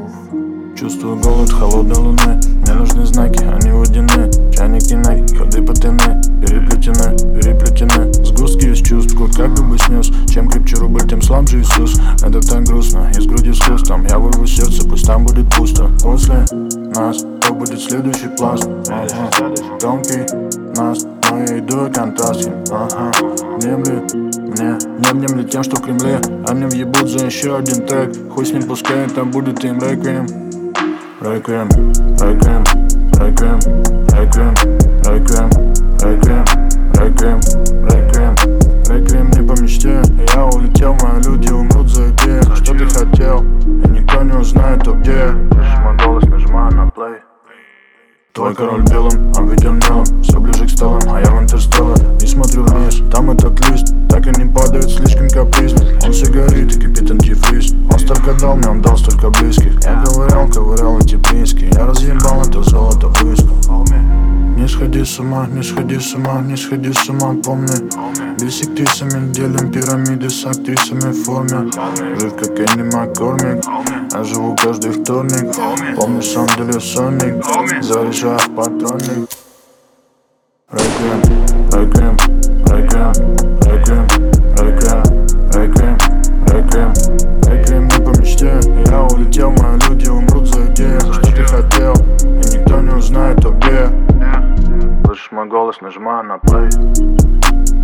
Чувствую голод холодной луны. Мне нужны знаки, они водяные. Чайники Nike, ходы потайные. Переплетены сгустки из чувств, год как бы снес. Чем крепче рубль, тем слабже Иисус. Это так грустно, из груди с хрустом. Я вырву сердце, пусть там будет пусто. После нас, то будет следующий пласт. Громкий нас, но я иду и контраст. Не внемли тем, что в Кремле они въебут за еще один трек. Хуй с ним, пускай это будет им реквием. Реквием, реквием, реквием, реквием, реквием, реквием, реквием, реквием, реквием не по мечте. Я улетел, мои люди умрут за идею. Что ты хотел, и никто не узнает, то где. Слышишь мой голос, нажимаю на плей. Твой король белым, обведен мелом. Все ближе к столам, а я в интерстеллар. Не смотрю вниз, там этот лист так и не падает, слишком капризно. Он все горит и кипит антифриз. Он столько дал мне, он дал столько близких. Я ковырял эти близкие. Я разъебал это золото близко. Не сходи с ума, не сходи с ума, не сходи с ума, помни. Бисектисами делим пирамиды с актрисами в форме. Жив как Энди Маккормик, я живу каждый вторник. Помню сам делю сонник, заряжаю патронник. Реквием, реквием, реквием, реквием, реквием, реквием, реквием, реквием не по мечте. Я улетел, мои люди умрут за идею. Что ты хотел, и никто не узнает, то где. Слышишь мой голос, нажимаю на плей.